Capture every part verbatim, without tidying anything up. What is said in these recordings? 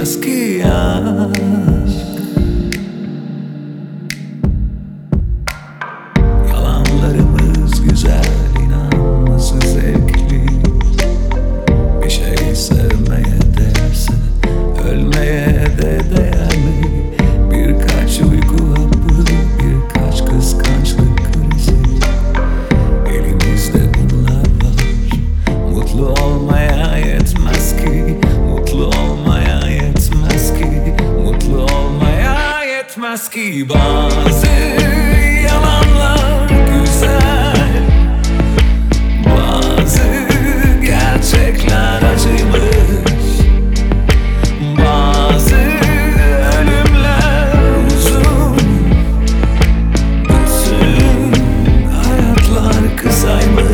yetmez ki aşk. Yalanlarımız güzel, inan nasıl zevkli. Bir şey sevmeye değerse ölmeye de değer mi? Birkaç uyku hapı, birkaç kıskançlık krizi. Elimizde bunlar var. Mutlu olmaya yetmez ki, mutlu olmaya yetmez ki, mutlu olmaya yetmez ki. Bazı yalanlar güzel, bazı gerçekler acımış, bazı ölümler uzun, bütün hayatlar kısaymış.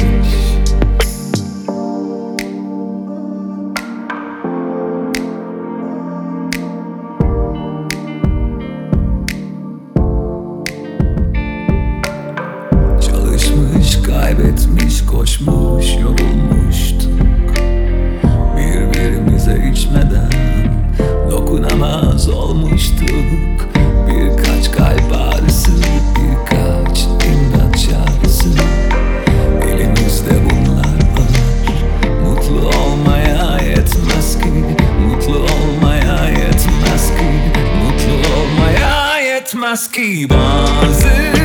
Çalışmış, kaybetmiş, koşmuş, yorulmuştuk. Birbirimize içmeden dokunamaz olmuştuk. Birkaç kalp ağrısı, birkaç imdat çağrısı. Elimizde bunlar var. Mutlu olmaya yetmez ki, mutlu olmaya yetmez ki, mutlu olmaya yetmez ki. Bazı